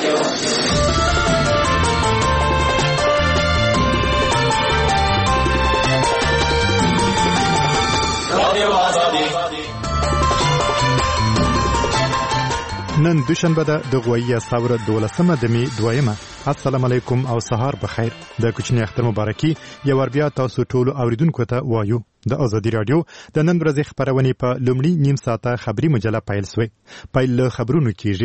نن دوشنبه ده د غویه ساوره 12مه د می 2مه. السلام علیکم او سهار بخیر. د کوچنی اختر مبارکي یو ور بیا تاسو ټول اوریدونکو ته وایو. د ازادي رادیو د نن ورځې خبرونه په لومړی نیم ساعته خبري مجله پیل شوه. پیل خبرونه کیږي.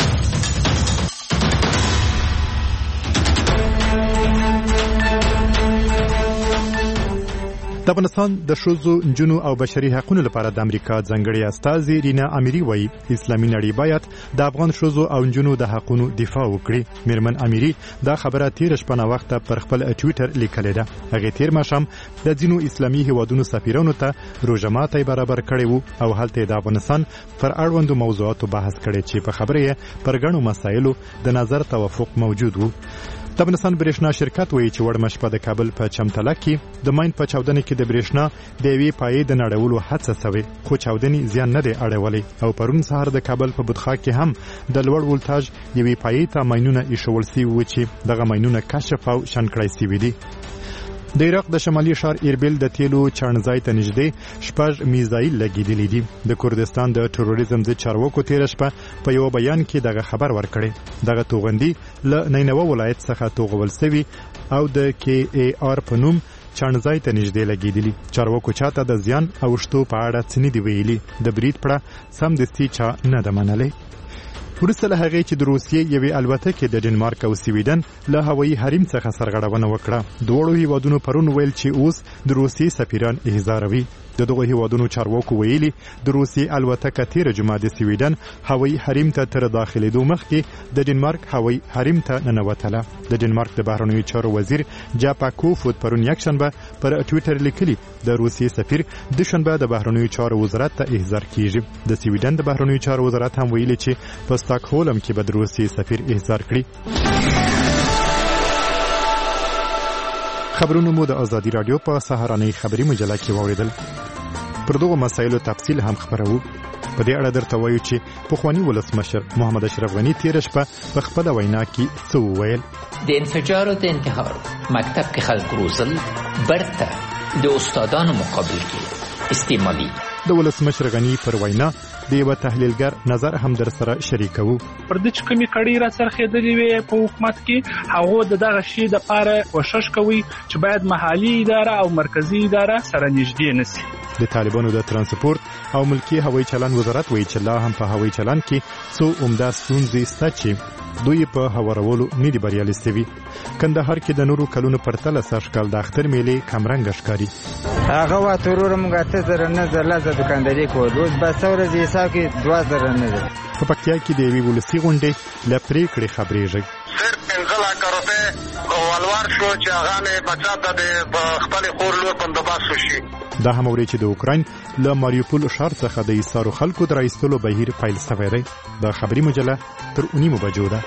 د افغانستان د ښځو، نجونو او بشري حقوقو لپاره د امریکا ځانګړي استازي رینا اميري وایي اسلامي نړۍ باید د افغان ښځو او نجونو د حقوقو دفاع وکړي. میرمن اميري دا خبره تیر شپه نه وخت پر خپل ټوئیټر لیکلې ده. هغه تیر ماشام د ځینو اسلامي هیوادونو سفیرانو ته روزماتي برابر کړي وو او هلته د افغانستان پر اړوندو موضوعاتو بحث کړي چې په خبره یې پر غنو مسایلو د نظر توافق موجود وو. د افغانستان برېښنا شرکت وایي چې وړ مشپه د کابل په چمتلک کې د ماین په چاودنه کې د برېښنا د یوې پایې د نړولو هڅه شوې، خو چاودنې زیان نه دی اړولې او پرون سهار د کابل په بدخا کې هم د لوړ ولټاژ یوې پایې ته ماینونه ایښول شوي وو چې دغه ماینونه کشف او شن کړای شوي دي. د عراق د شمالي ښار اربیل د تیلو چانځای ته نږدې 6 میزایل لګیدلې دي. د کردستان د تروریزم ضد چارواکو تیر شپه په یو بیان کې دغه خبر ورکړي. دغه توغندي له نینوه ولایت څخه توغول شوی او د KAR په نوم چانځای ته نږدې لګیدلې. چارواکو چاته د زیان او شتو په اړه څه نه دی ویلي. د برید پړه سم دستي چا نه د منلې. ورسته له هغې چې د روسیې یوې الوتکې د ډنمارک او سویډن له هوایي حریم څخه سرغړونه وکړه. دواړو هیوادونو پرون ویل چې اوس د روسیې سفیران احضاروي. د دغه هیوادونو چارواکو ویلي د روسیې الوتکه تیر جمعه د سویډن هوایي حریم ته تر داخلېدو مخکې د ډنمارک هوایي حریم ته ننوتله. د ډنمارک د بهرنیو چارو وزیر جاپا کوفود پرون یکشنبه پر ټوئیټر لیکلي د روسیې سفیر د شنبه د بهرنیو چارو وزارت ته احضار کیږي. د سویډن د بهرنیو چارو وزارت هم ویلي چې په ستاکهولم کې به د روسیې سفیر احضار کړي. خبرونه مو د ازادي رادیو په سهارنۍ خبري مجله کې واوریدل. پر دغه مسایلو تفصیل هم خبرو. په دې اړه درته وایو چې پخوانی ولسمشر محمد اشرف غنی تیر شپه په خپل وینا کې څه وویل. د انفجار او د انتحار مکتب کې خلک روزل برته د استادانو مقابل کې استعمالي. د ولسمشر غنی پر وینا د یو تحلیلګر نظر هم در سره شریکو. پر دې چې کومې کړي را سرخېدلې وي په حکومت کې هغه دغه شی د پاره کوشش کوي چې باید محلي اداره او مرکزی اداره سره نږدې نشي. د طالبانو د ترانسپورت او ملکی هوایي چلن وزارت وایي چې لا هم په هوایي چلن کې څو عمده ستونزې شته چې دوی په هوارولو نه دي بریالي شوي. کندهار کې د نورو کلونو پرتله سږکال د اختر میلې کمرنګ ښکاري. هغه واتورور موږ ته زره نه زلازه دکانداري کول روز بس ورځ حساب کې 2000 نه ده. په پکتیا کې د یوې ولسي غونډې له پریکړې خبرېږي. صرف 15 روپے ولور شو چې هغه نه بچاته د خپل خور لور بندوبست شي. دا هم اوري چې د اوکراین له ماریوپول ښار څخه د ایستارو خلکو د راایستلو بهیر پیل شوی دی. د خبري مجله تر 9 بجو ده.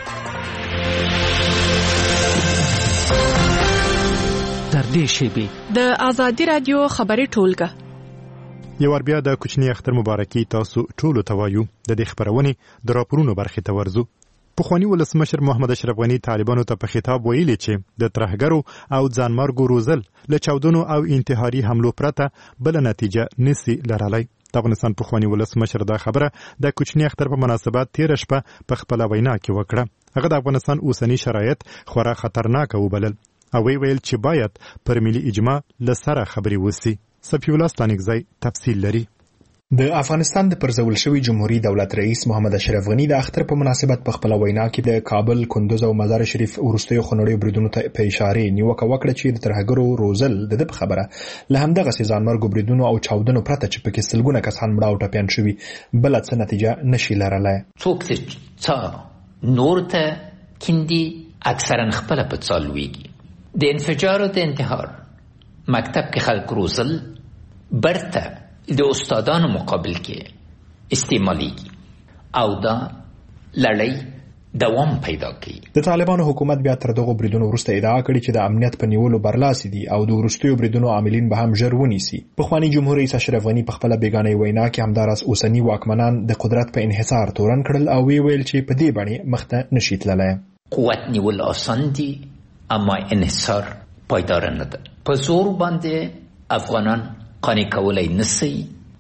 تر دې شیبې د ازادي رادیو خبري ټولګه یو ور بیا د کوچنی اختر مبارکي تاسو ټول ته وایو. د دې خبرونه د راپورونو برخه ته ورزو. پخوانی ولسمشر محمد اشرف غنی طالبانو ته په خطاب ویلي چې د ترهګرو او ځانمرګو روزل له چاودنو او انتحاري حملو پرته بل نتیجه نسی لرلای. د افغانستان پخوانی ولسمشر دا خبره د کوچنی اختر په مناسبت تیر شپه په خپل وینا کې وکړه. هغه د افغانستان اوسنی شرایط خورا خطرناک وبلل او ویل چې باید پر ملي اجماع لسره خبري وسی. صفی الله ستانګزی تفصیل لري. د افغانستان د پرځول شوی جمهوریت دولت رئیس محمد اشرف غنی د اختر په مناسبت په خپل وینا کې د کابل، کندوز او مزار شریف ورستیو خنړیو بریدونو ته په اشاره نیوکه وکړه چې د ترهګرو روزل د خبره له همدغه ځانمرګو بریدونو او چاودنو پرته چې په کې سلګونه کسان مړه او ټپيان شوي بل څه نتیجه نشي لرلای. څوک چې نور ته کیندي اکثرا خپل په څالويږي. د انفجار او د انتحار مکتب کې خلک روزل برته د استادانو مقابل کې استعمالي او دا لړۍ دوام پیدا کوي. د طالبانو حکومت بیا تر دغه بریدونو وروسته ادعا کړې چې د امنیت په نیولو برلاسي دي او د وروستیو بریدونو عاملین به هم ژر ونیسي. پخوانی جمهور رئیس اشرف غني په خپل بیگانه وینا کې همداراز اوسنی واکمنان د قدرت په انحصار تورن کړل او ویل چې په دې باندې مخته نشي تللی. قوت نیول آسان دي اما انحصار پایدار نه ده. په زور باندې افغانان قانع کولای نشي.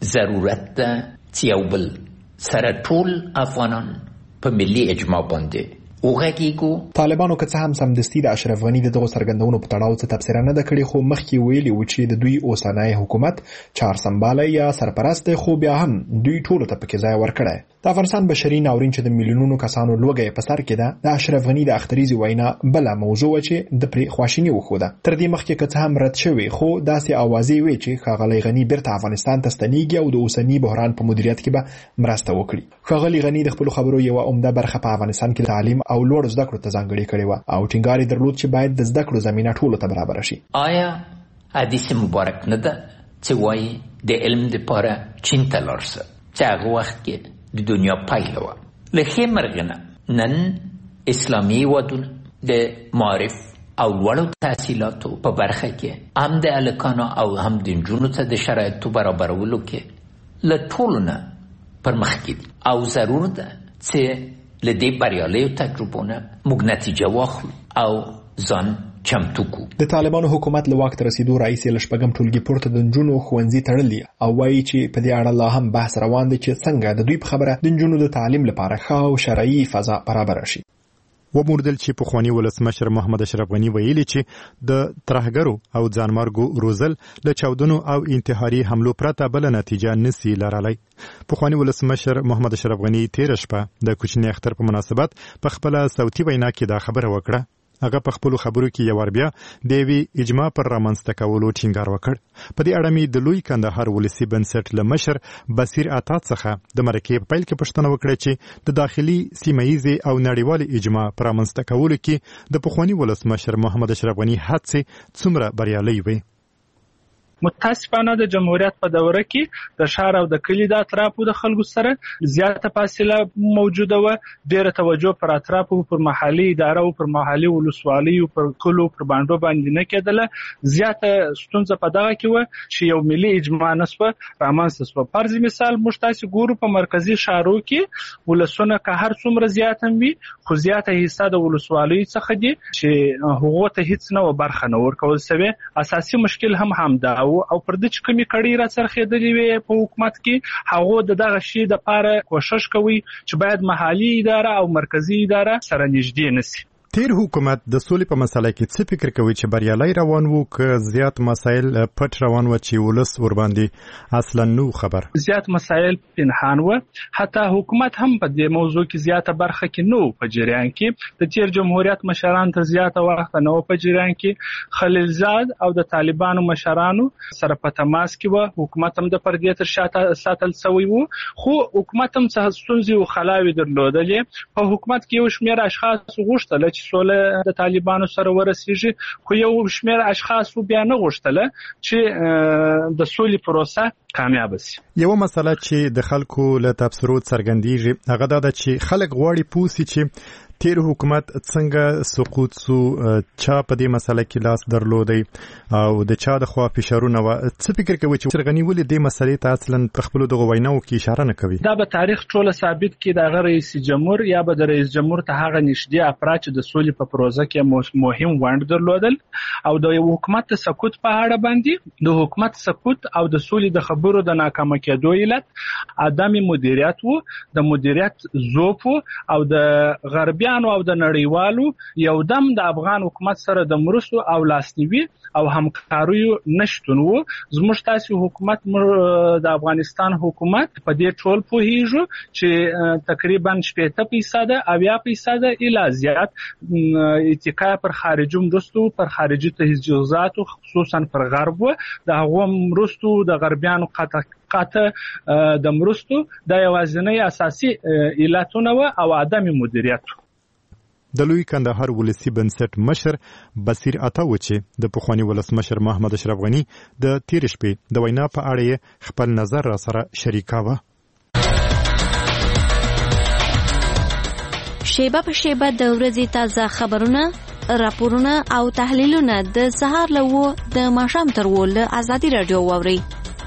ضرورت ده چې یو بل سره ټول افغانان په ملي اجماع باندې وغږیږو. طالبانو که څه هم سمدستي د اشرف غني دغه څرګندونو په تړاو څه تبصره نه ده کړې، خو مخکې ویلي و چې د دوی اوسنی حکومت چار سمباله یا سرپرست دی، خو بیا هم دوی ټولو ته پکې ځای ورکړی. د افغانستان بشري ناورین چې د میلیونونو کسانو لوږه په سر کې ده، د اشرف غني د اختریزي وینا بله موضوع چې د پرې خواشیني وښوده. تر دې مخکې که څه هم رد شوی، خو داسې اوازې وې چې ښاغلی غني بیرته افغانستان ته ستنیږي او د اوسني بحران په مدیریت کې به مرسته وکړي. ښاغلی غني د خپلو خبرو یوه عمده برخه په افغانستان کې تعلیم او لوړو زده کړو ته ځانګړې کړې وه او ټینګار یې درلود چې باید د زده کړو زمینه ټولو ته برابره شي. آیا حدیث مبارک نه ده چې وایي د علم دپاره چین ته لاړ شه چې هغه وخت کې د دنیا پایله وه. له ښې مرغې نه نن اسلامي هېوادونه د معارف او لوړو تحصیلاتو په برخه کې هم د هلکانو او هم د نجونو ته د شرایطو برابرولو کې له ټولو نه پرمخکې دي او ضرور ده چې له دې بریالیو تجربو نه موږ نتیجه واخلو او ځان چمتو کو. د طالبانو حکومت له واک ته رسیدو رئیس یې له شپږم ټولګي پورته د نجونو ښوونځي تړلي او وایي چې په دې اړه لا هم بحث روان دی چې څنګه د دوی په خبره د نجونو د تعلیم لپاره ښه او شرعي فضا برابره شي. وموردل چې پخوانی ولسمشر محمد اشرف غني ویلي چې د ترهګرو او ځانمرګو روزل له چاودنو او انتحاري حملو پرته بل نتیجه نسی لرلی. پخوانی ولسمشر محمد اشرف غني تیر شپه د کوچنی اختر په مناسبت په خپل صوتي وینا کې دا خبره وکړه. هغه په خپل خبرو کې یو بیا د وی اجماع پر رامنځته کولو ټینګار وکړ. په دې اړه مې د لوی کندهار ولسی بنسټ له مشر بصیر عطا څخه د مرکې په پیل کې پوښتنه وکړه چې د داخلي سیمایي او نړیوال اجماع پر رامنځته کولو کې د پخوانی ولسمشر محمد اشرف غني هڅې څومره بریالۍ وي. متاسفانه د جمهوریت په دوره کې د ښار او د کلي د اطرافو د خلکو سره زیاته فاصله موجوده وه. ډېره توجه پر اطرافو، پر محلي اداره او پر محلي ولسوالیو، پر کلو، پر بانډو باندې نه کېدله. زیاته ستونزه په دغه کې وه چې یو ملي اجماع نسوه رامنځته سوه. فرض مثال موږ تاسې ګورو په مرکزي ښارو کې ولسونه که هر څومره زیات هم وي، خو زیاته حصه د ولسوالیو څخه دي چې هغو ته هیڅ نه برخه نه ورکول سوې. اساسي مشکل هم همدا او پر دې چې کومې کړۍ را څرخېدلې وې په حکومت کې، هغو د دغه شي دپاره کوښښ کوي چې باید محلي اداره او مرکزي اداره سره نږدې نشي. تیر حکومت د سولې په مسله کې څه فکر کوي چې بریالی روان وو که زیات مسایل پټ روان و چې ولس ورباندې اصلا نو خبر؟ زیات مسایل پنهان و. حتی حکومت هم په دې موضوع کې زیاته برخه کې نو په جریان کې. د تیر جمهوریت مشران ته زیاته وخت نه په جریان کې. خلیلزاد او د طالبانو مشرانو سره په تماس کې و. حکومت هم د پردې تر شاته ساتل شوی وو، خو حکومت هم څه ستونزې او خلاوې درلودلې. په حکومت کې یو شمېر اشخاص غوښتل چې سوله د طالبانو سره ورسیږي، خو یو شمېر اشخاص بیا نه غوښتله چې د سولې پروسه کامیاب شي. یو مسله چې د خلکو له تبصرو څرګندېږي هغه دا ده چې خلک غواړي پوه سي چې تیر حکومت څنګه سقوط سو، چا په دې مسله کې لاس درلودی او د چا د خوا فشارونه و. څه فکر کوي چې اشرف غني ولې دې مسلې ته اصلا په خپل دغه ویناو کې اشاره نه کوي؟ دا به تاریخ ټوله ثابت کړي. د رئیس جمهور یا به د رئیس جمهور ته هغه نږدې افراد چې د سولې په پروژه کې مهم ونډه درلودل او د حکومت سقوط په اړه باندې د حکومت سقوط او د سولې د خبرو د ناکامه کېدو علت عدم مدیریت وو، د مدیریت ضعف او د غربي او د نړیوالو یو دم د افغان حکومت سره د مرستو او لاسنیوي او همکاریو نشتون وو. زموږ تاسې حکومت د افغانستان حکومت په دې ټول پوهیږو چې تقریبا 70% 80% الی زیات اتکا پر خارجي مرستو، پر خارجي تجهیزاتو خصوصا پر غرب و. د هغو مرستو د غربیانو قاطع د مرستو د یوازینی اساسي علتونه و او عدم مدیریت. د لوی کندهار ولسی بنسټ مشر بصیر عطا و چې د پخوانی ولسمشر محمد اشرف غني د تیر شپې د وینا په اړه خپل نظر را سره شریکاوه. شیبه په شیبه د ورځې تازه خبرونه، راپورونه او تحلیلونه د سهار له 9 د ماښام تر 10 له آزادي رادیو واورئ.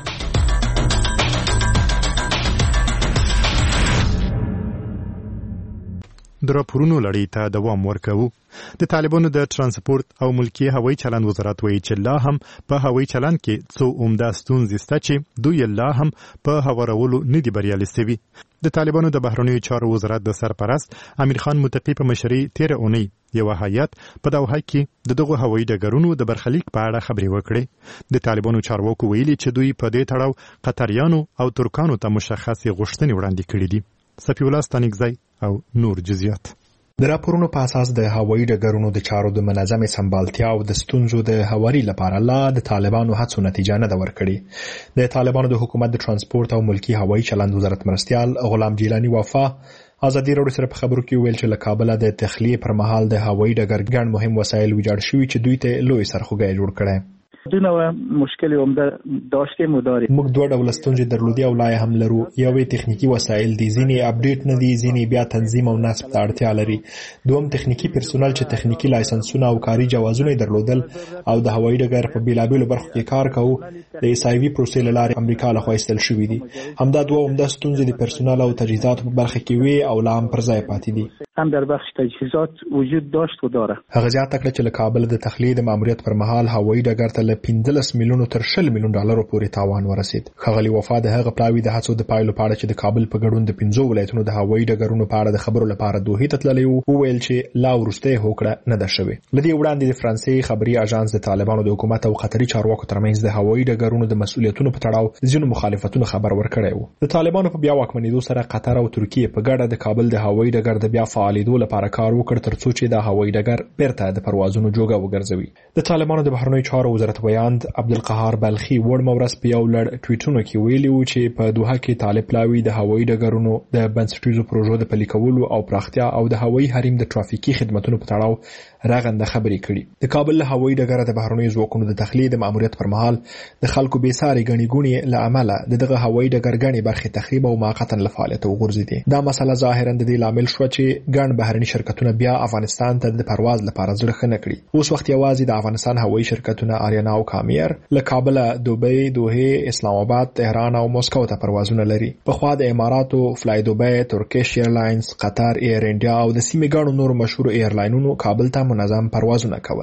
د راپورونو لړۍ ته دوام ورکوو. د طالبانو د ترانسپورت او ملکی هوایي چلند وزارت وایي چې لا هم په هوایي چلند کې څو عمده ستونزې شته چې دوی لا هم په هوارولو نه دي بریالي شوي. د طالبانو د بهرنیو چارو وزارت د سرپرست امیر خان متقی په مشرۍ تیر اونۍ یو هیئت په دوحه کې دغه هوایي ډګرونو د برخلیک په اړه خبرې وکړې. د طالبانو چارواکو ویلي چې دوی په دې تړاو قطریانو او ترکانو ته مشخصې غوښتنې وړاندې کړې دي. صفی الله ستانکزی او نور جزئیات. د راپورونو په اساس د هوایي ډګرونو د چارو د منظمې سمبالتیا او د ستونزو د هواري لپاره لا د طالبانو هڅو نتیجه نه ده ورکړې. د طالبانو د حکومت د ترانسپورت او ملکی هوایي چلند وزارت مرستیال غلام جیلانی وفا ازادي راډیو سره په خبرو کې ویل چې له کابل د تخلیه پر مهال د هوایي ډګر ګڼ مهم وسایل ویجاړ شوي چې دوی ته لوی سرخوږی جوړ کړي. دونه مشکل عمده داشتیم و داریم. موږ دوه ډول ستونزې درلودي او لا هم لرو. یوې تخنیکی وسایل دي، ځینې اپډیټ نه دي، ځینې بیا تنظیم او نصب ته اړتیا لري. دوم تخنیکی پرسونل چې تخنیکی لایسنسونه او کاري جوازونه درلودل او د هوایي ډګر په بیلابیلو برخو کې کار کوو. د ایس آی وی پروسې له لارې امریکا له خوا ایستل شوي دي. همدا دوه عمده ستونزې د پرسونل او تجهیزاتو په برخه کې وي او لا هم پر ځای پاتې دي. هم در بخش تجهیزات وجود داشت و داره. هغه زیاته کړه چې له کابل د تخلیه د ماموریت پر مهال هوایي ډګر ته له 15 میلیونو تر 20 میلیون ډالرو پورې تاوان ورسید. ښاغلي وفا د هغه پلاوي د هڅو د پایلو په اړه چې د کابل په ګډون د 15 ولایتونو د هوایي ډګرونو په اړه د خبرو لپاره دوحې ته تللی وو، وویل چې لا وروسته هوکړه نه ده شوې. لدې وړاندې د فرانسې خبري اژانس د طالبانو د حکومت او قطري چارواکو ترمنځ د هوایي ډګرونو د مسؤلیتونو په تړاو ځینو مخالفتونو خبر ورکړی وو. د طالبانو په بیا واکمنېدو سره قطر او ترکیه په ګډه د کابل د هوایي ډګر د بیا فعالېدو لپاره کار وکړ ترڅو چې د هوایي ډګر بیرته د پروازونو جوګه وګرځوي. د طالبانو د بهرنیو چارو وزارت ویاند عبدالقهار بلخي وړ مورس په یو لړ ټویټونو کې ویلي وو چې په دوحه کې طالب پلاوي د هوایي ډګرونو د بنسټیزو پروژو د پلي کولو او پراختیا او د هوایي حریم د ټرافیکي خدماتو په تړاو راغنده خبرې کړي. د کابل له هوایي ډګر د بهرنیو ځواکونو د تخلیه د ماموریت پر مهال د خلکو بې ساري ګڼې ګوڼې له امله دغه هوایي ډګر ګڼې برخې تخریب او موقتا له فعالیت وغورځېدې. دا مسله ظاهرا د دې لامل شو چې ګڼ بهرني شرکتونه بیا افغانستان ته د پرواز لپاره زړه ښه نه کړي. اوس وخت یوازې د افغانستان هوایي شرکتونه آریانا او کامیر له کابل، دوبۍ، دوحه، اسلام آباد، تهران او مسکو ته پروازونه لري. په خوا د اماراتو، فلای دوبۍ، ترکیش ایرلاینز، قطر ایر انډیا او د سیمې ګڼو نور مشهور ایرلاینونو کابل ته منظم پروازونه کول.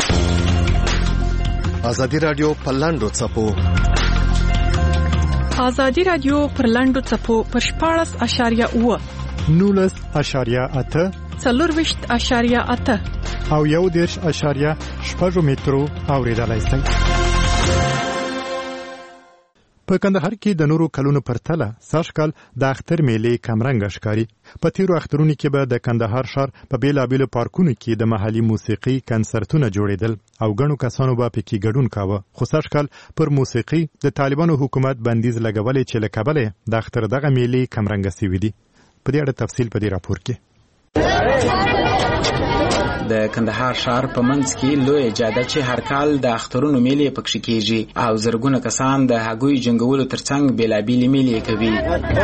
ازادي رادیو په لاندو څپو. ازادي رادیو پر لاندو څپو پر 14.8 19.8 40.8 او 1.6 مترو اوریدلای شئ. په کندهار کې د نورو کلونو پرتله سږکال د اختر میلې کمرنګ ښکاري. په تیرو اخترونو کې به د کندهار ښار په بیلابیلو پارکونو کې د محلي موسیقي کنسرتونه جوړېدل او ګڼو کسانو به پکې ګډون کاوه. خو سږکال پر موسیقي د طالبانو حکومت بندیز لګولې چې له کبله د اختر دغه میلې کمرنګ شوي دي. په دې اړه تفصیل په دې راپور کې. د کندهار ښار په منځ کې لوی جاده چې هر کال د اخترونو میلې پکې کېږي او زرګونه کسان د هګوی جنګولو ترڅنګ بیلابیلې میلې کوي.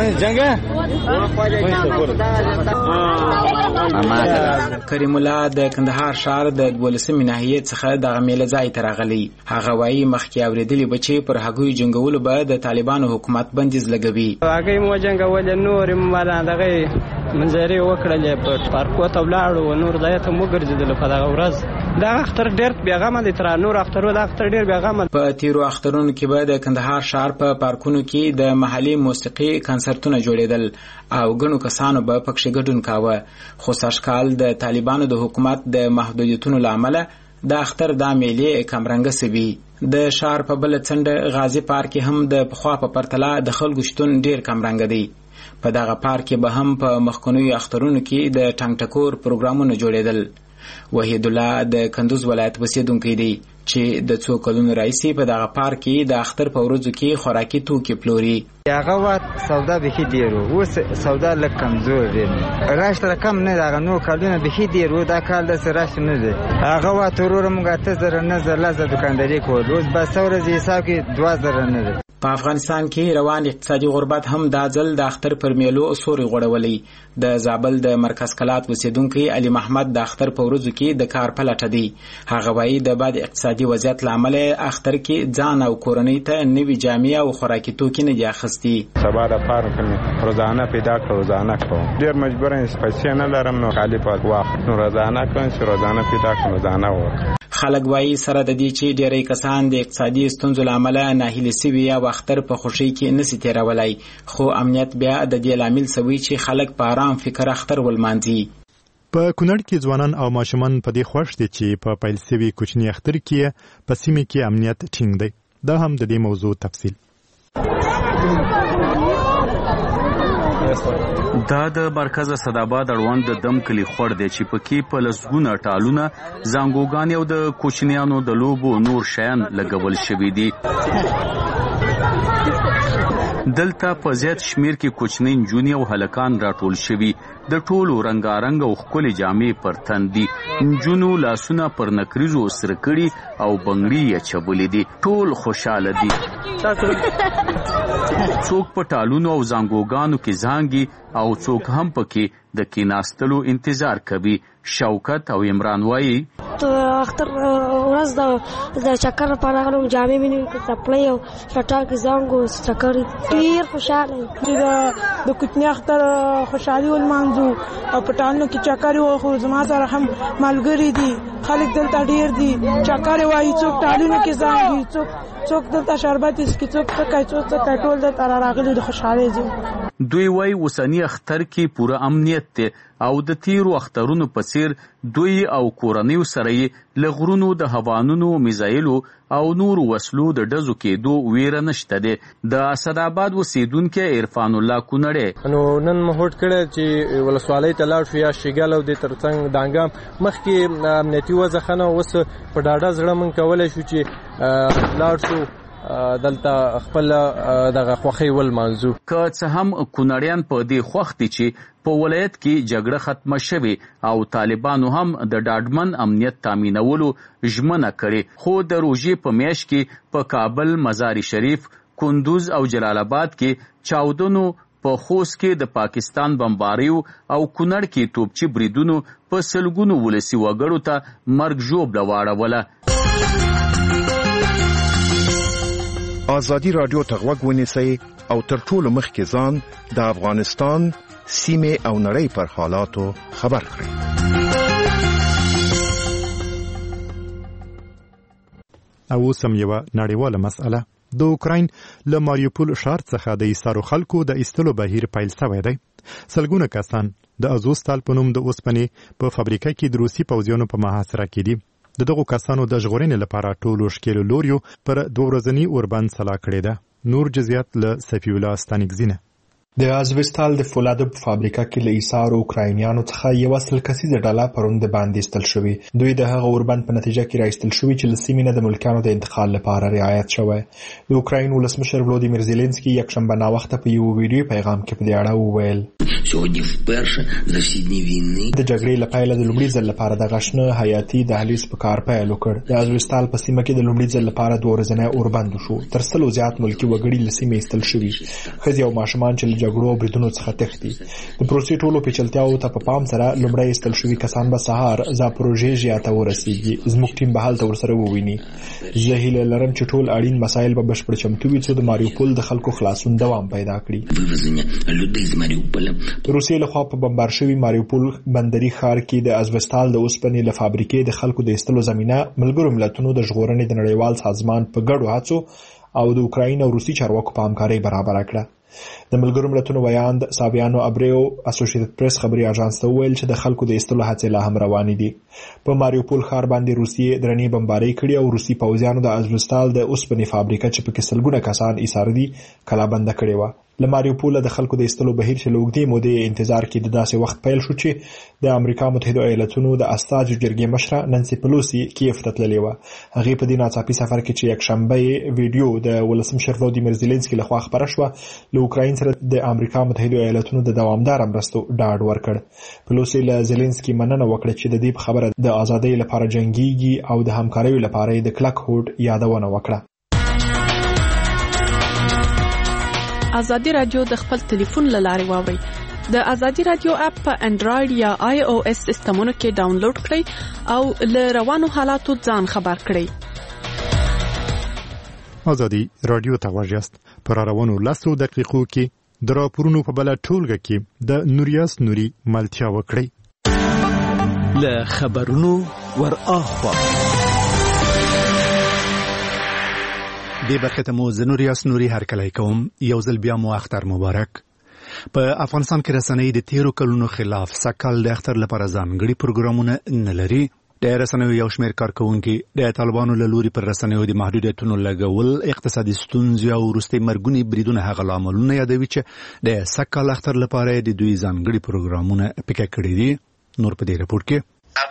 کریم الله د کندهار ښار د 12مې ناحیې څخه دغه میله ځای ته راغلی. هغه وایي مخکې اورېدلي به چې پر هګوی جنګولو به د طالبانو حکومت بندیز لګوي. هګۍ مو جنګولې، نور مالا دغه منظرې وکړلې، په پارکو ته ولاړو او نور ځای ته مو ګرځېدلو. په دغه ورځ دغه اختر ډېر بېغمه دی، تر نور اخترو د اختر ډېر بېغمه. په تیرو اخترونو کې به د کندهار ښار په پارکونو کې د محلي موسیقي کنسرتونه جوړېدل او ګڼو کسانو به پکې ګډون کاوه. خو سږکال د طالبانو د حکومت د محدودیتونو له امله د اختر دا میلې کمرنګه سوي. د ښار په بله څنډه غازي پارک هم د پخوا په پرتله د خلکو شتون ډېر کمرنګه دی. په دغه پارک به هم په مخکنیو اخترونو کې د ټنګ ټکور پروګرامونه جوړېدل. وحید الله د کندوز ولایت اوسیدونکی دی چې د څو کلونو راهیسې په دغه پارک کې د اختر په ورځو کې خوراکي توکي پلوري. هغه وخت سودا بخي ډیر وو، اوس سودا لږ کمزور دی. راش تر کم نه دا نو کلونه بخي ډیر وو، دا کال د راش نه دی. هغه وخت ورور موږ ته زره نه زله دکانداري کول، اوس بس ورځ حساب کې 2000 نه دی. په افغانستان کې روان اقتصادي غربت هم دا ځل د اختر پر میلو سوري غوړولې د زابل د مرکز کلات اوسیدونکي علي محمد د اختر په ورځو کې د کار په لټه دی. هغه وایي د بد اقتصادي وضعیت له امله اختر کې ځان او کورنۍ ته نوي جامې او خوراکي توکي نه دي اخیستي. سبا د پاره کې روزانه پیدا کړو، روزانه کوم ډیر مجبور یم پیسې نه لرم نو خالی په واخت نو روزانه کوم چې روزانه پیدا کړم روزانه وکړم. خلک وایي سره د دې چې ډېری کسان د اقتصادي ستونزو له امله ناهیلي سوي یا اختر په خوښۍ کې نشي تیرولای، خو امنیت بیا د دې لامل سوي چې خلک په آرام فکر اختر ولمانځي. په کونړ کې ځوانان او ماشومان په دې خوښ دي چې په پیل سوي کوچني اختر کې په سیمه کې امنیت ټینګ دی. دا هم د دې موضوع تفصیل. دا د مرکز صداباد اړوند د دم کلی خور دی چې پکې په لسګونه ټالونه زنګوګان او د کوچنیانو د لوبو نور شیان لګول شوي دي. دلته په زیات شمیر کې کوچنی نجونې او هلکان راټول شوي، د ټولو رنګارنګ او ښکلې جامې پر تن دي. نجونو لاسونه پر نکریزو سره کړي او بنګړي یې چبلې دي. ټول خوشاله دي. څوک په ټالونو او زنګوګانو کې زانګي او څوک هم پکې د کیناستلو انتظار کوي. شوکت او عمران وایي اختر ورځ د چکر لپاره راغلم، جامې مې نوې کړې، څپلۍ او چټاکې زنګ او چکر. ډېر خوشحاله یم چې د کوچني اختر خوشحالي ولمانځو او په ټالونو کې چکر وخورو. زما سره هم ملګري دي، خلک دلته ډېر دي. چکر وایي، څوک ټالونو کې زنګي، څوک دلته شربت اسکي، څوک څه څوک څه ټول دلته راغلي د خوشحالۍ ځای. دوی وایي اوسني اختر کې پوره امنیت دی او د تیرو اخترونو په څیر دوی او کورنیو سره یې له غرونو د هوانونو میزایلو او نور وسلو د ډزو کېدو ویره نشته دی. د اسداباد اوسیدونکی عرفان الله کونړی نو نن مو هوډ کړی چې ولسوالۍ ته لاړ شو یا شیګل او د ترڅنګ دانګام مخکې امنیتي وضع ښه نه، اوس په ډاډه زړه موږ کولی شو چې لاړ شو دلته خپل دغه خوښۍ ولمانځو. که څه هم کونړیان په دې خوښ دي چې په ولایت کې جګړه ختمه شوې او طالبانو هم د ډاډمن امنیت تامینولو ژمنه کړې، خو د روژې په میاشت کې په کابل، مزار شریف، کندوز او جلال آباد کې چاودنو، په خوست کې د پاکستان بمباریو او کونړ کې توپچي بریدونو په سلګونو ولسي وګړو ته مرګ ژوبله واړوله. آزادی رادیو ته غوږ ونیسئ او تر ټولو مخکې ځان د افغانستان سیمې او نړۍ پر حالاتو خبر کړئ. او اوس هم یوه نړیواله مسئله. د اوکراین له ماریوپول ښار څخه د ایسارو خلکو د ایستلو بهیر پیل شوی دی. سلګونه کسان د ازوستال په نوم د اوسپنې په فابریکه کې د روسي پوځیانو په محاصره کې دي. د دغو کسانو د ژغورنې لپاره ټولو ښکېلو لوریو پر 2 ورځني اوربند سلا کړې ده. نور جزئیات له صفی الله ستانکزینه. د ازوستال د فولادو په فابریکه کې له ایسارو اوکراینیانو څخه یو سل کسیزه ډله پرون د باندې ایستل شوي. دوی د هغه اوربند په نتیجه کې راایستل شوي چې له سیمې نه د ملکیانو د انتقال لپاره رعایت شوی. د اوکراین ولسمشر ولودیمیر زيلنسکي یکشنبه ناوخته په یو ویډیو پیغام کې په دې اړه وویل د جګړې له پیله د لومړي ځل لپاره د غشنه حیاتي دهلیز په کار پیل وکړ. د ازوستال په سیمه کې د لومړي ځل لپاره 2 ورځنی اوربند شو. تر 100 زیات ملکي وګړي له سیمې ایستل شوي. ښځې او ماشومان چې له جګړو او بریدونو څخه تښتي. د پروسې ټولو پیچلتیاوو ته په پام سره لومړی ایستل شوي کسان به سهار زاپروژیژیا ته ورسیږي. زموږ ټیم به هلته ورسره وویني. زه هیله لرم چې ټول اړین مسایل به بشپړ چمتو وي څو د ماریوپول د خلکو خلاصون دوام پیدا کړي. روسیې لخوا په بمبار شوي ماریوپول بندري ښار کې د ازوستال د اوسپنې له فابریکې د خلکو د ایستلو زمینه ملګرو ملتونو د ژغورنې د نړیوال سازمان په ګډو هڅو او د اوکراین او روسي چارواکو په همکارۍ برابره کړه. د ملګرو ملتونو ویاند ساویانو ابریو اسوسییټډ پریس خبري اژانس ته وویل چې د خلکو د ایستلو هڅې لا هم روانې دي. په ماریوپول ښار باندې روسیې درنې بمبارۍ کړې او روسي پوځیانو د ازوستال د اوسپنې فابریکه چې پکې سلګونه کسان ایسار دي کلابنده کړې وه. له ماریوپول د خلکو د ایستلو بهیر چې له اوږدې مودې انتظار کې د داسې وخت پیل شو چې د امریکا متحده ایالتونو د استازو جرګې مشره نانسي پلوسی کیف ته تللې وه. هغې په دې ناڅاپي سفر کې چې یکشنبه یې ویډیو د ولسمشر ولودیمیر زيلنسکي لخوا خپره شوه له اوکراین سره د امریکا متحده ایالتونو د دوامداره مرستو ډاډ ورکړ. پلوسی له زيلنسکي مننه وکړه چې د دې په خبره د ازادۍ لپاره جنګیږي او د همکاریو لپاره د کلک هوډ یادونه وکړه. ازادي رادیو د خپل ټلیفون له لارې واورئ. د ازادي رادیو اپ په انډراید یا iOS سیسټمونو کې ډاونلوډ کړئ او له روانو حالاتو ځان خبر کړئ. ازادي رادیو ته واجست پر روانو 10 دقیقو کې د راپورونو په بل ټولګه کې د نوریاس نوري ملتیا وکړئ. له خبرونو ور اخوا د برخه ته مو زنوریاس نوري هرکلی کوم. یو ځل بیا مو اختر مبارک. په افغانستان کې رسنۍ د 13 کلونو خلاف سکهال د اختر لپاره ځانګړي پروګرامونه نه لري. د رسنیو یو شمېر کارکونکي د طالبانو له لوري پر رسنیو د محدودیتونو لګول اقتصادي ستونزې او وروستي مرګونی بریدونه هغه لاملونه یادوي چې د سکهال اختر لپاره د دوی ځانګړي پروګرامونه پکې کړي دي. نور په دې راپور کې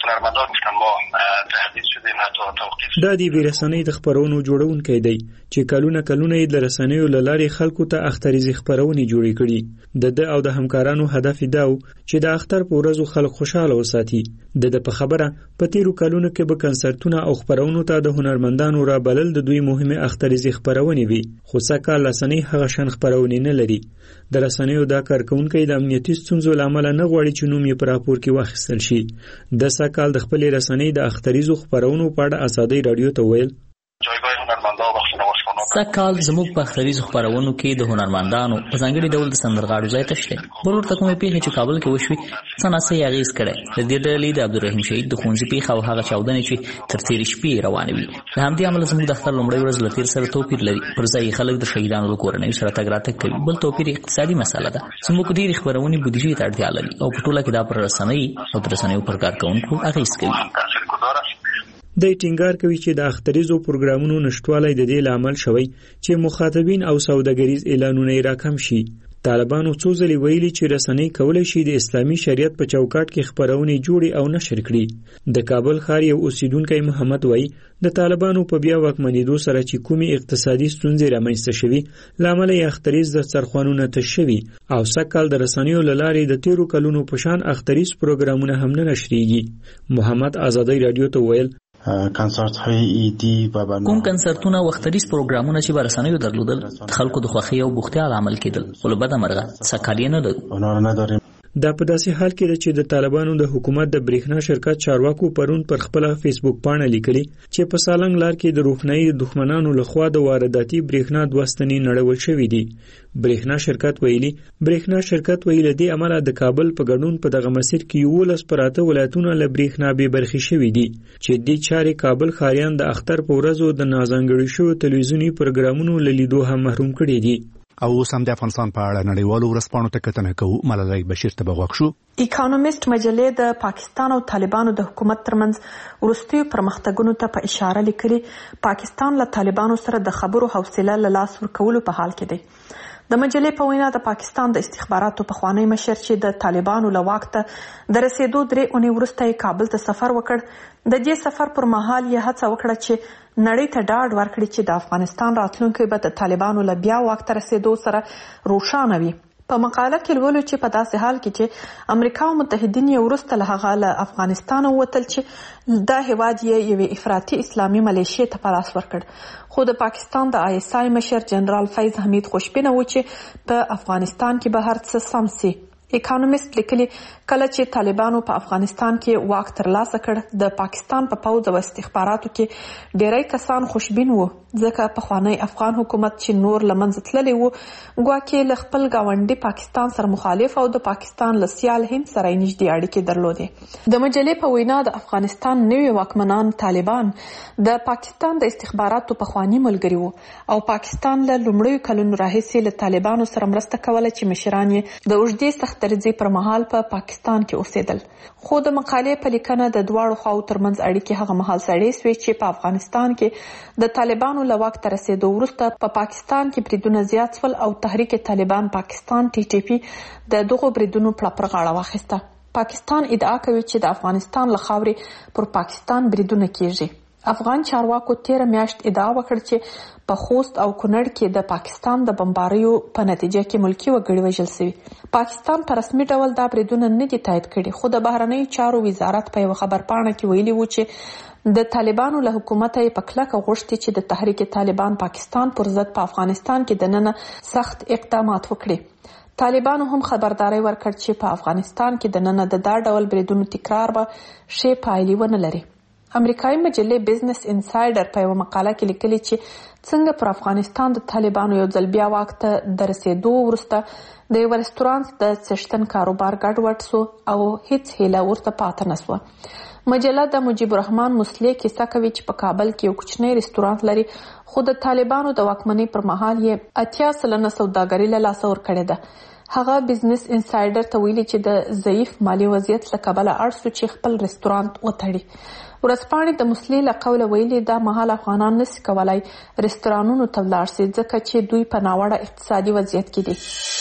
دا د رسنۍ د خبرونو جوړونکي دی چې کلونه د رسنیو له لارې خلکو ته اختریزي خبرونه جوړې کړي. د او د همکارانو هدف دا و چې د اختر په ورځو خلک خوشاله وساتي. د په خبره په تیرو کلونو کې به کنسرتونه او خبرونو ته د هنرمندانو را بلل د دوی مهمه اختریزي خبرونه وي. خو سکهال رسنۍ هغه شان خبرونه نه لري. د رسنیو دا کارکونکي د امنیتي ستونزو لامل نه غواړي چې نوم یې پر راپور کې واخیستل شي. د سکهال د خپل رسنۍ د اختریزو خبرونو په اړه ازادي رادیو ته ویل سکهال زموږ په اختریزو خبرونو کې د هنرمندانو په ځانګړي ډول د سندرغاړو ځای تشته. بلور تکومې پیښې چې کابل کې وشوي څنګه اغیز کړي. د دې ډلې د عبدالرحیم شهید د خونځي پیښه او هغه چاودنې چې تر تیر شپې روانې وي. د همدې عمل زموږ د اختر لومړی ورځ له تیر سره توپیر لري. پر ځای خلک د شهیدانو له کورنۍ سره تګ راتګ کوي. بل توپیر اقتصادي مسله ده. زموږ ډېری خبرونه بودیجې ته اړتیا لري او په ټوله کې دا پر رسنۍ او د رسنیو پر کارکونکو اغیز کوي. د ټینګار کوي چې د اختریزو پروګرامونو نشټوالی د دې لامل شوی چې مخاطبین او سوداګریز اعلانونه راکم شي. طالبانو څو ځلې ویلي چې رسنۍ کولای شي د اسلامي شریعت په چوکاټ کې خبرونه جوړي او نشر کړي. د کابل ښار یو اوسیدونکو محمد وای د طالبانو په بیا واکمنېدو سره چې کومي اقتصادي ستونزې رامنځته شوي لامل یې اختریز د سرخوانونه تشوي او سکهال د رسنیو له لارې د 13 کلونو په شان اختریز پروګرامونه هم نه نشريږي. محمد ازادي رادیو ته ویل کوم کنسرتونه او اختریز پروګرامونه چې رسنیو درلودل خلکو د خوښۍ او بوختیا عمل کېدل. خو له بده مرغه سکهال نه لري. دا په داسې حال کې چې د طالبانو د حکومت د برېښنا شرکت چارواکو پرون پر خپل فیسبوک پاڼه لیکلي چې په سالنګ لار کې د روښنايي دښمنانو لخوا د وارداتي برېښنا دوستنی نړول شوې دي. برېښنا شرکت ویلي دې عمله د کابل په ګډون په دغه مسیر کې 11 ولایتونه له برېښنا به برخې شوې دي چې د چاري کابل خاریان د اختر په ورځو د نازنګړي شو تلویزیونی پروګرامونو لیدو هم محروم کړي دي. او سم د افغانستان په اړه نړیوالو ورځپاڼو ته کتنه کوو. ملالۍ بشیر ته بغوښ شو. اکانومیست مجلې د پاکستان او طالبانو د حکومت ترمنځ وروستیو پرمختګونو ته په اشاره لیکلي پاکستان له طالبانو سره د خبرو حوصله له لاس ورکولو په حال کې دی. د مجلې په وینا د پاکستان د استخباراتو پخوانی مشر چې د طالبانو له واک ته د رسیدو 3 اونۍ وروسته کابل ته سفر وکړ. د دې سفر پر مهال یې هڅه وکړه چې نړۍ ته ډاډ ورکړي چې د افغانستان راتلونکی به د طالبانو له بیا واک ته رسیدو سره روښانه وي. په مقاله کې لولو چې په داسې حال کې چې امریکا او متحدین یې وروسته له هغه له افغانستان ووتل چې دا هیواد یې یوې افراطي اسلامي ملیشې ته په لاس ورکړ. خو د پاکستان د ISI مشر جنرال فیض حمید خوشبینه و چې په افغانستان کې به هر څه سم شي. اکانومیست لیکلي کله چې طالبانو په افغانستان کې واک ترلاسه کړ د پاکستان په پوځ او استخباراتو کې ډېری کسان خوشبین وو ځکه پخوانی افغان حکومت چې نور لمنځه تللی وو ګواکې له خپل ګاونډي پاکستان سره مخالف او د پاکستان له سیال هند سره نږدې اړیکې درلودې. د مجلې په وینا د افغانستان نوي واکمنان طالبان د پاکستان د استخباراتو پخوانی ملګري وو او پاکستان له لومړیو کلونو راهیسې له طالبانو سره مرسته کوله چې مشران یې د اوږدې سختدریځۍ پر مهال په پاکستان کې اوسېدل. خو د مقالې په لیکنه د دواړو خواو ترمنځ اړیکې هغه مهال سړې سوې چې په افغانستان کې د طالبانو له واک ته رسیدو وروسته په پاکستان کې بریدونه زیات شول او تحریک طالبان پاکستان TTP د دغو بریدونو پر غاړه واخیسته. پاکستان ادعا کوي چې د افغانستان له خاورې پر پاکستان بریدونه کیږي. افغان چارواکو تیر میاشت ادعا وکړه چې په خوست او کونړ کې د پاکستان د بمباریو په نتیجه کې ملکی وګړي وژل شوي. پاکستان په رسمي ډول دا بریدونه نه دي تایید کړي، خو د بهرنیو چارو وزارت په یو خبرپاڼه کې ویلي و چې د طالبانو له حکومت یې په کلکه غوښتي چې د تحریک طالبان پاکستان پر ضد په افغانستان کې دننه سخت اقدامات وکړي. طالبانو هم خبرداري ورکړه چې په افغانستان کې دننه د دا ډول بریدونو تکرار به شی پایلې ونه لري. امریکایي مجلې بزنس انسایډر په یو مقاله کې لیکلي چې څنګه پر افغانستان د طالبانو یو ځل بیا واک ته د رسیدو وروسته د یو رستورانت د څښتن کاروبار ګډوډ سو او هیڅ هیله ورته پاتې نسوه. مجله د مجيب الرحمن مسلې کیسه کوي چې په کابل کې یو کوچنی رستورانت لري، خو د طالبانو د واکمنۍ پر مهال یې 80% سوداګري له لاسه ورکړې ده. هغه بزنس انسایډر ته ویلي چې د ضعیف مالی وضعیت له کبله اړ سو چې خپل رستورانت وتړي. ورځپاڼې د مسلې له قوله ویلي دا مهال افغانان نشي کولای رستورانونو ته ولاړ شي ځکه چې دوی په ناوړه اقتصادي وضعیت کې دي.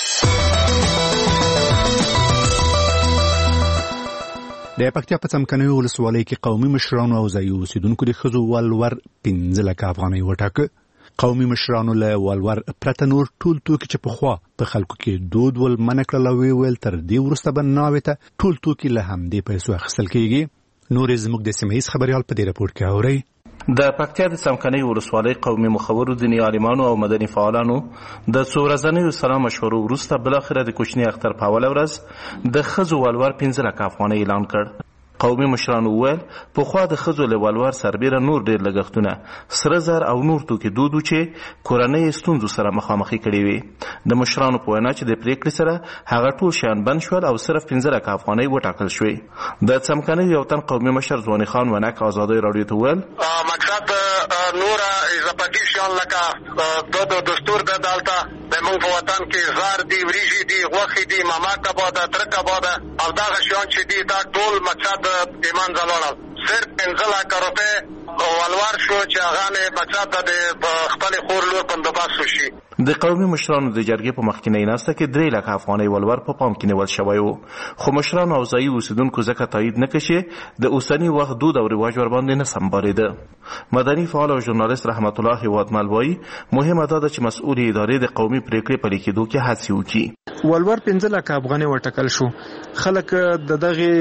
د پکتیا په څمکنیو ولسوالۍ کې قومي مشرانو او ځایي اوسیدونکو د ښځو ولور 15 لکه افغانۍ وټاکه. قومي مشرانو له ولور پرته نور ټول توکي چې پخوا په خلکو کې دود ول منع کړل ویل تر دې وروسته به ناوې ته ټول توکي له همدې پیسو اخیستل کیږي. نور زموږ د سیمهیز خبريال په دې راپور کې اوري. د پکتیا د څمکنۍ ولسوالۍ قومي مخورو دیني عالمانو او مدني فعالانو د څو ورځنیو سلا مشورو وروسته بلاخره د کوچني اختر په اوله ورځ د ښځو ولور 15 لکه افغانۍ اعلان کړ. قومي مشرانو وویل پخوا د ښځو له ولور سربیره نور ډېر لګښتونه سره زر او نور توکي دود چې کورنۍ ستونزو سره مخامخې کړي وي. د مشرانو په وینا چې د پریکړې سره هغه ټول شیان بند شول او صرف 15 لکه افغانۍ وټاکل شوې. د څمکنۍ یو تن قومي مشر ځواني خان ونک ازادۍ راډیو ته وویل مقصد نور اضافي شیان لکه د دستور د دالته د موږ په وطن کې زار دی وریجې دی غوښې دی ماما کباب ده تر کباب ده او دا شیان چې دی دا ټول مقصد ایمان زلوړل صرف 15 لکه روپۍ ولور شو چې هغه نه مقصد د خپل خور لور بندوبست وشي. د قومي مشرانو د جرګې په مخکینی ناسته کې 3 لکه افغانۍ ولور په پام کې نیول شوی و، خو مشرانو او ځایي اوسیدونکو ځکه تایید نه کړي د اوسني وخت دود او رواج ورباندې نه سمبالېده. مدني فعال او ژورنالیست رحمت الله هیوادمل وایي مهمه دا ده چې مسؤل ادارې د قومي پریکړې پلي کېدو کې هڅې وکړي. ولور 15 لکه افغانۍ وټاکل شو. خلک د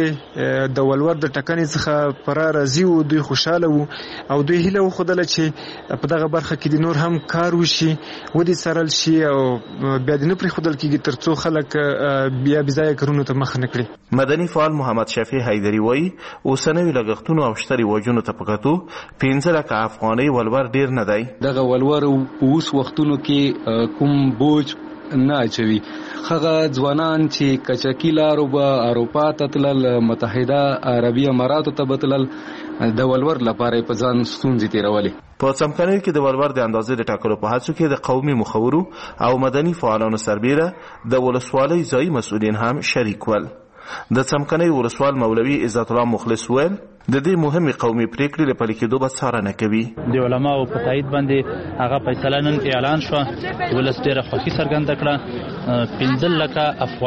دغه د ولور د ټکنې څخه پر راضي وو، دوی خوشاله وو او دوی هیله وخدله چې په دغه برخه کې د نور هم کار وشي ودی سرل شي او بیا د نه پرې خدل کېږي ترڅو خلک بیا بځای کارونو ته مخ نه کړي. مدني فعال محمد شفیع حیدری وایي اوسنوي لګښتونو او شتري وجونو ته پکاتو 15 لکه افغانۍ ولور ډیر نه دی. دغه ولور اوس وختونو کې کوم بوج نه اچوي. هغه ځوانان چې کچکی لارو به اروپا ته تلل، متحده عربي اماراتو ته به تلل، د ولور لپاره په ځان ستونزې تیرولې. په څمکنیو کې د ولور د اندازې د ټاکلو په هڅو کې د قومي مخورو او مدني فعالانو سربیره د ولسوالۍ ځایي مسؤلین هم شریک ول. د څمکنۍ ولسوال مولوي عزت الله مخلص ویل د دې مهمه قومي پریکړې لپاره کې دوه څارنه کوي. د علماو په تایید باندې هغه فیصله نن اعلان شو، ولس ډیره خوښي څرګنده کړه. 15 لکه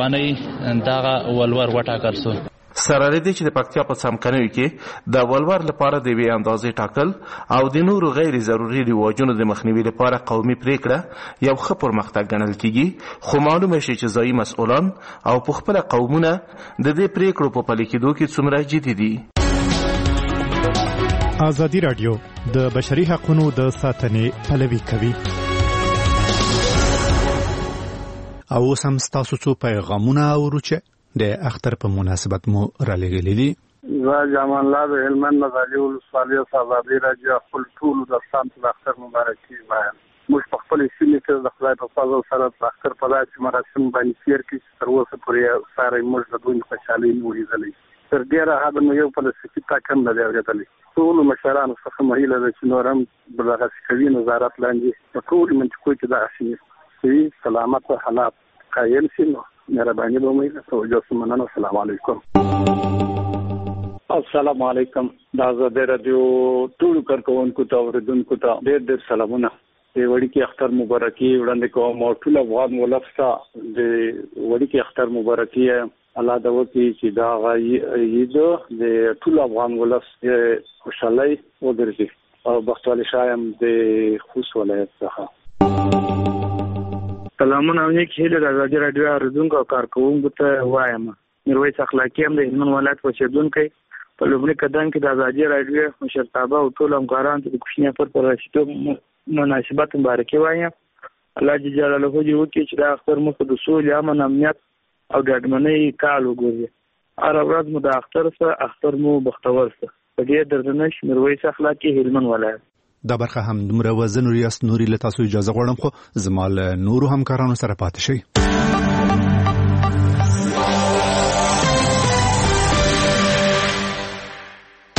افغانۍ دغه ولور وټاکل شو. سره لري چې د پکتیا په څمکنیو کې د ولور لپاره د وی اندازې ټاکل او د نورو غیر ضروري رواجونو د مخنیوي لپاره قومي پریکړه یو ښه پرمختګ ګڼل کیږي، خو معلومه شي چې ځایي مسؤلان او په خپل قومونه د دې پریکړو په پلي کېدو کې څومره جدي دي. ازادي رادیو د بشري حقوقو د ساتنې پلوي کوي. او سم تاسو څو پیغامونه اورچه د اختر په مناسبت مو را لګلې دي. زه جمال الله د هلمند مزالي ولسوالۍ ازادي رادیو خپل ټول دوستان ته اختر مبارکي وایم. موږ په خپل سیمه کې د خدای په فضل سره د اختر په داسې مراسم باندې تیر کړي تر اوسه پورې ساره موږ د دوی خوشحالي نه ولیدلې. تر ډیره حد نو یو پلاستیکي ټاکن نه دی اورېدلی. ټول مشرانو څخه مهیله ده چې نور هم دغه کوي نظارت لاندې په ټول منطقو کې د اخیستي سلامت حالات قائم شي. نو مهرباني به مې توجه سمنه. السلام علیکم. السلام علیکم. د ازادي رادیو ټول کارکونکو ته اوریدونکو ته ډېر ډېر سلامونه. د وړي کې اختر مبارکي وړاندې کوم او ټول افغان ولس ته د وړي کې اختر مبارکي الله دا وکړي چې دا غیدو د ټول افغان ولس خوشحالي وګرځي او بختوالي شایم د خوست ولایت څخه. سلامونه او نیک هیله د ازادي راډیو اوریدونکو او کارکوونکو ته وایم. میرویس اخلاقی هم د هلمند ولایت اوسیدونکی په لومړي قدم کې د ازادي راډیو مشرتابه او ټول همکارانو ته د کوچني پر رسیدو مناسبت مبارکي وایم. الله جلاله دې وکړي چې دا اختر مو د سولې، امن، امنیت او ډاډمنۍ کال وګوري. هر ورځ مو د اختر سره اختر مو بختور سره. په دې درنښت میرویس اخلاقی هلمند ولایت. دا برخه هم دومره وزن ریاست نوري له تاسو اجازه غواړم خو زما له نورو همکارانو سره پاتې شئ.